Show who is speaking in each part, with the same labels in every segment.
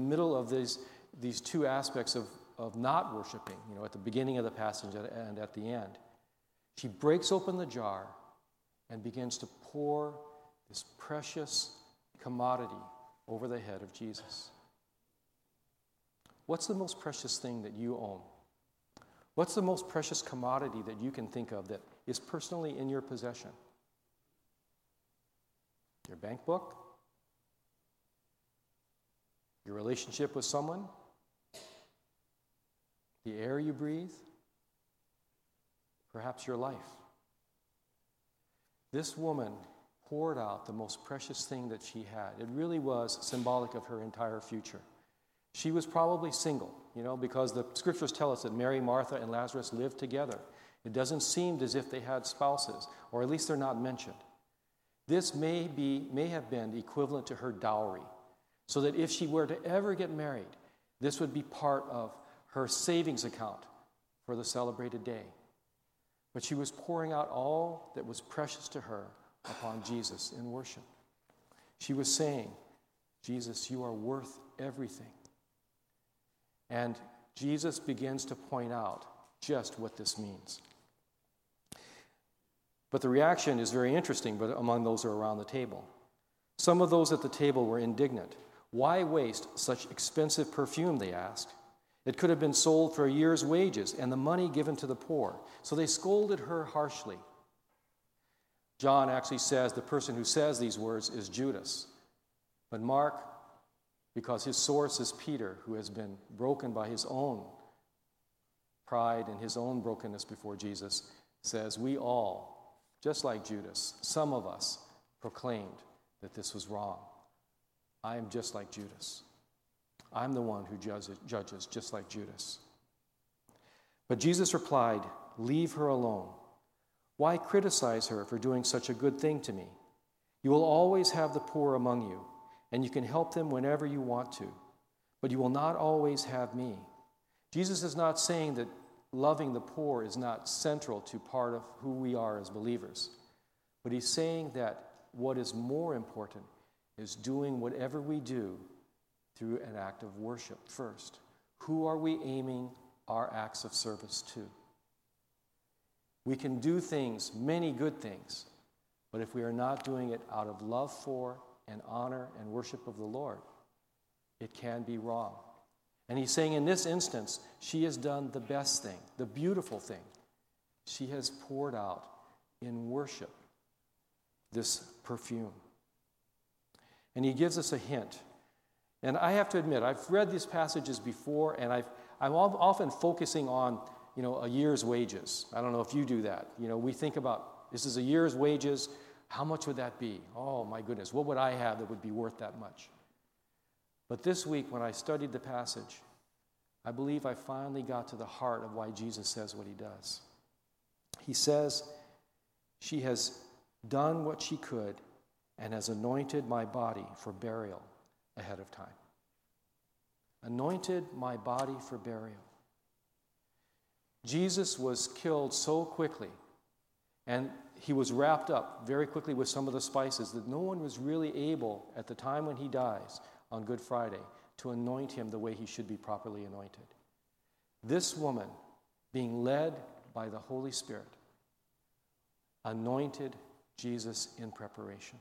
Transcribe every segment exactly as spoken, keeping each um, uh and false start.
Speaker 1: middle of these, these two aspects of, of not worshiping, you know, at the beginning of the passage and at the end. She breaks open the jar and begins to pour this precious commodity over the head of Jesus. What's the most precious thing that you own? What's the most precious commodity that you can think of that is personally in your possession? Your bank book? Your relationship with someone? The air you breathe? Perhaps your life? This woman poured out the most precious thing that she had. It really was symbolic of her entire future. She was probably single, you know, because the scriptures tell us that Mary, Martha, and Lazarus lived together. It doesn't seem as if they had spouses, or at least they're not mentioned. This may be, may have been equivalent to her dowry, so that if she were to ever get married, this would be part of her savings account for the celebrated day. But she was pouring out all that was precious to her upon Jesus in worship. She was saying, Jesus, you are worth everything. And Jesus begins to point out just what this means. But the reaction is very interesting but among those who are around the table. Some of those at the table were indignant. Why waste such expensive perfume, they asked. It could have been sold for a year's wages and the money given to the poor. So they scolded her harshly. John actually says the person who says these words is Judas. But Mark, because his source is Peter, who has been broken by his own pride and his own brokenness before Jesus, says we all, just like Judas, some of us proclaimed that this was wrong. I am just like Judas. I'm the one who judges, judges just like Judas. But Jesus replied, leave her alone. Why criticize her for doing such a good thing to me? You will always have the poor among you, and you can help them whenever you want to, but you will not always have me. Jesus is not saying that loving the poor is not central to part of who we are as believers, but he's saying that what is more important is doing whatever we do through an act of worship first. Who are we aiming our acts of service to? We can do things, many good things, but if we are not doing it out of love for and honor and worship of the Lord, it can be wrong. And he's saying in this instance, she has done the best thing, the beautiful thing. She has poured out in worship this perfume. And he gives us a hint. And I have to admit, I've read these passages before, and I've, I'm often focusing on, you know, a year's wages. I don't know if you do that. You know, we think about, this is a year's wages. How much would that be? Oh, my goodness. What would I have that would be worth that much? But this week, when I studied the passage, I believe I finally got to the heart of why Jesus says what he does. He says, she has done what she could and has anointed my body for burial ahead of time. Anointed my body for burial. Jesus was killed so quickly, and he was wrapped up very quickly with some of the spices that no one was really able, at the time when he dies on Good Friday, to anoint him the way he should be properly anointed. This woman, being led by the Holy Spirit, anointed Jesus in preparation.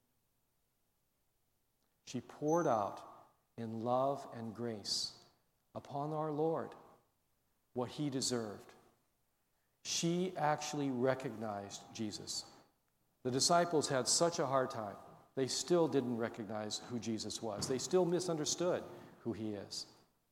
Speaker 1: She poured out in love and grace upon our Lord what he deserved. She actually recognized Jesus. The disciples had such a hard time. They still didn't recognize who Jesus was. They still misunderstood who he is.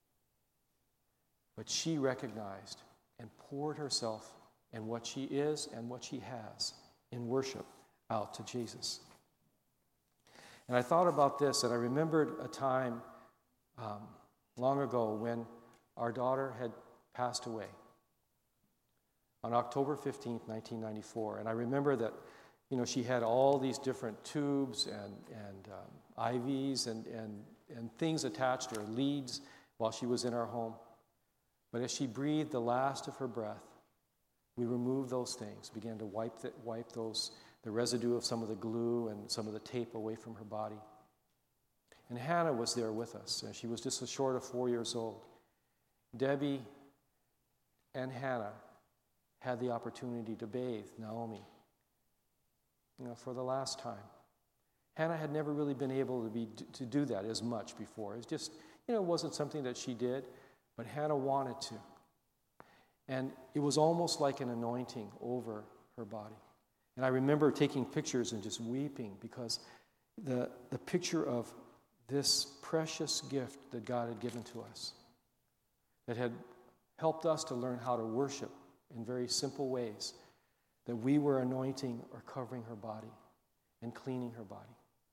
Speaker 1: But she recognized and poured herself and what she is and what she has in worship out to Jesus. And I thought about this, and I remembered a time um, long ago when our daughter had passed away on October fifteenth, nineteen ninety-four. And I remember that, you know, she had all these different tubes and, and um, I Vs and, and, and things attached to her, leads, while she was in our home. But as she breathed the last of her breath, we removed those things, began to wipe the, wipe those, the residue of some of the glue and some of the tape away from her body. And Hannah was there with us. And she was just a short of four years old. Debbie and Hannah had the opportunity to bathe Naomi, you know, for the last time. Hannah had never really been able to be to do that as much before. It was just, you know, it wasn't something that she did, but Hannah wanted to. And it was almost like an anointing over her body. And I remember taking pictures and just weeping because the, the picture of this precious gift that God had given to us, that had helped us to learn how to worship in very simple ways, that we were anointing or covering her body and cleaning her body.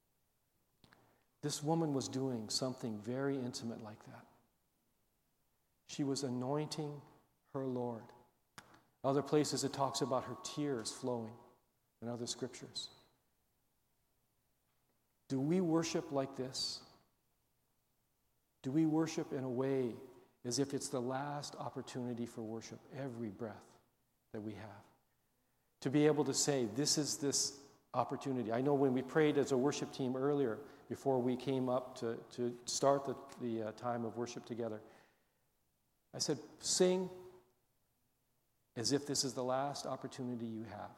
Speaker 1: This woman was doing something very intimate like that. She was anointing her Lord. Other places it talks about her tears flowing in other scriptures. Do we worship like this? Do we worship in a way as if it's the last opportunity for worship, every breath that we have? To be able to say, this is this opportunity. I know when we prayed as a worship team earlier, before we came up to, to start the, the uh, time of worship together, I said, sing as if this is the last opportunity you have.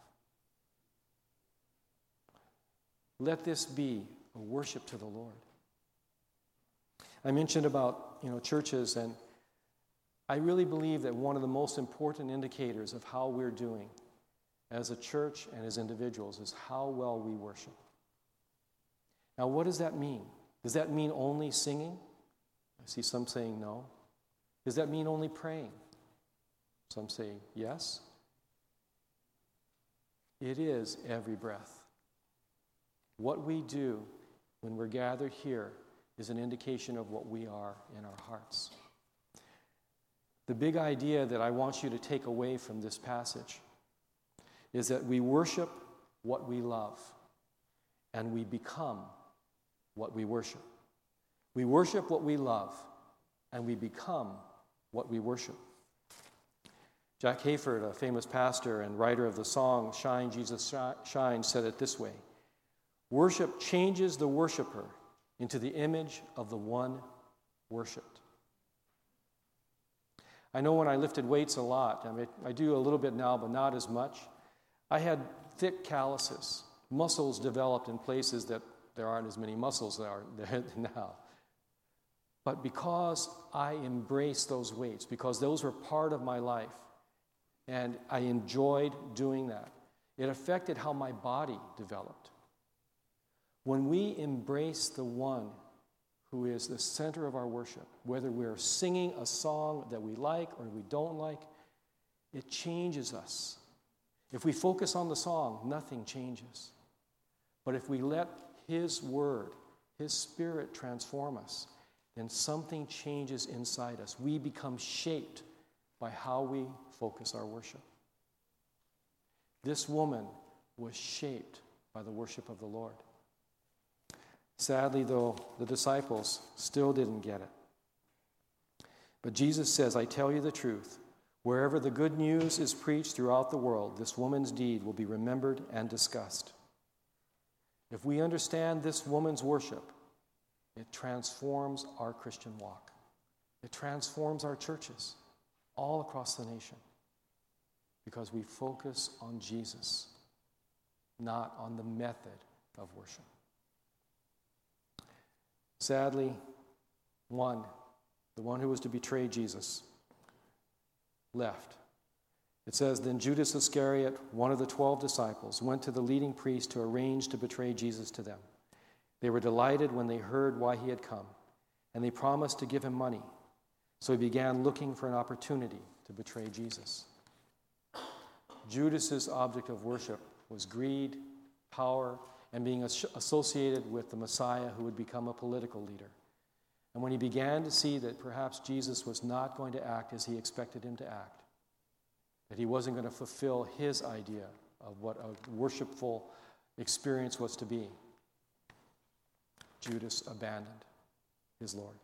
Speaker 1: Let this be a worship to the Lord. I mentioned about, you know, churches, and I really believe that one of the most important indicators of how we're doing as a church and as individuals is how well we worship. Now, what does that mean? Does that mean only singing? I see some saying no. Does that mean only praying? Some say yes. It is every breath. What we do when we're gathered here is an indication of what we are in our hearts. The big idea that I want you to take away from this passage is that we worship what we love, and we become what we worship. We worship what we love, and we become what we worship. Jack Hayford, a famous pastor and writer of the song Shine, Jesus Shine, said it this way: worship changes the worshiper into the image of the one worshipped. I know when I lifted weights a lot, I mean, I do a little bit now, but not as much, I had thick calluses, muscles developed in places that there aren't as many muscles that are there now. But because I embraced those weights, because those were part of my life, and I enjoyed doing that, it affected how my body developed. When we embrace the one who is the center of our worship, whether we're singing a song that we like or we don't like, it changes us. If we focus on the song, nothing changes. But if we let His Word, His Spirit transform us, then something changes inside us. We become shaped by how we focus our worship. This woman was shaped by the worship of the Lord. Sadly, though, the disciples still didn't get it. But Jesus says, I tell you the truth, wherever the good news is preached throughout the world, this woman's deed will be remembered and discussed. If we understand this woman's worship, it transforms our Christian walk. It transforms our churches all across the nation because we focus on Jesus, not on the method of worship. Sadly, one, the one who was to betray Jesus, left. It says, then Judas Iscariot, one of the twelve disciples, went to the leading priest to arrange to betray Jesus to them. They were delighted when they heard why he had come, and they promised to give him money. So he began looking for an opportunity to betray Jesus. Judas's object of worship was greed, power, and being associated with the Messiah who would become a political leader. And when he began to see that perhaps Jesus was not going to act as he expected him to act, that he wasn't going to fulfill his idea of what a worshipful experience was to be, Judas abandoned his Lord.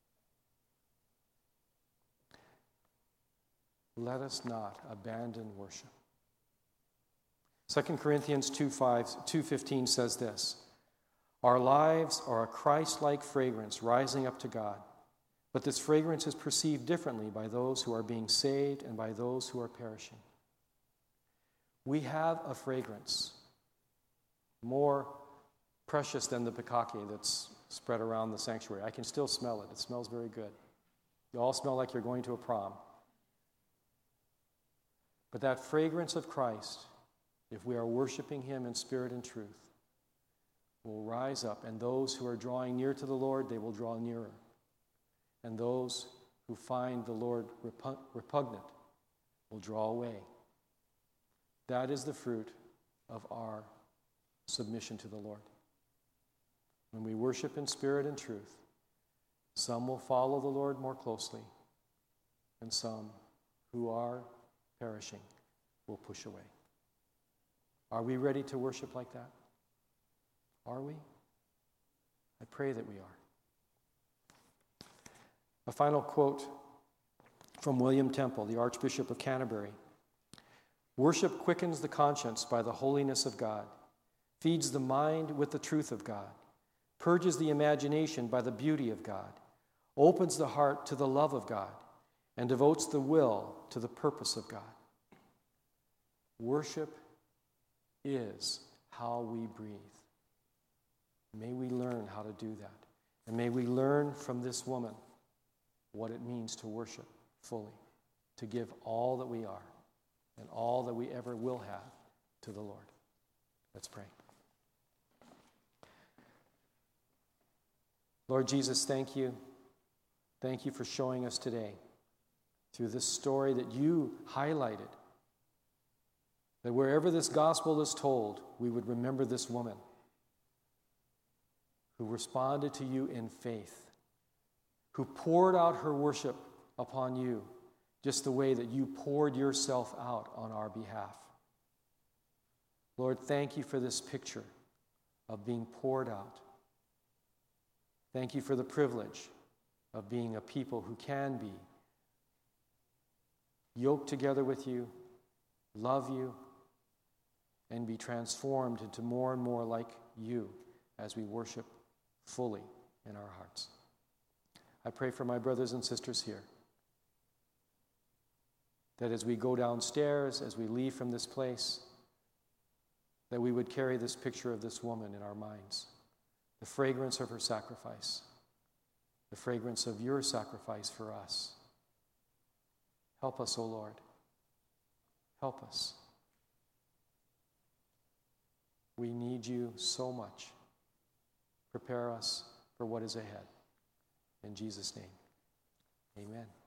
Speaker 1: Let us not abandon worship. Second Corinthians two fifteen says this, Our lives are a Christ-like fragrance rising up to God, but this fragrance is perceived differently by those who are being saved and by those who are perishing. We have a fragrance more precious than the pikake that's spread around the sanctuary. I can still smell it. It smells very good. You all smell like you're going to a prom. But that fragrance of Christ, if we are worshiping him in spirit and truth, will rise up, and those who are drawing near to the Lord, they will draw nearer. And those who find the Lord repug- repugnant will draw away. That is the fruit of our submission to the Lord. When we worship in spirit and truth, some will follow the Lord more closely, and some who are perishing will push away. Are we ready to worship like that? Are we? I pray that we are. A final quote from William Temple, the Archbishop of Canterbury. Worship quickens the conscience by the holiness of God, feeds the mind with the truth of God, purges the imagination by the beauty of God, opens the heart to the love of God, and devotes the will to the purpose of God. Worship is how we breathe. May we learn how to do that. And may we learn from this woman what it means to worship fully, to give all that we are and all that we ever will have to the Lord. Let's pray. Lord Jesus, thank you. Thank you for showing us today, through this story that you highlighted, that wherever this gospel is told, we would remember this woman who responded to you in faith, who poured out her worship upon you just the way that you poured yourself out on our behalf. Lord, thank you for this picture of being poured out. Thank you for the privilege of being a people who can be yoked together with you, love you, and be transformed into more and more like you as we worship fully in our hearts. I pray for my brothers and sisters here, that as we go downstairs, as we leave from this place, that we would carry this picture of this woman in our minds, the fragrance of her sacrifice, the fragrance of your sacrifice for us. Help us, O Lord. Help us. We need you so much. Prepare us for what is ahead. In Jesus' name, amen.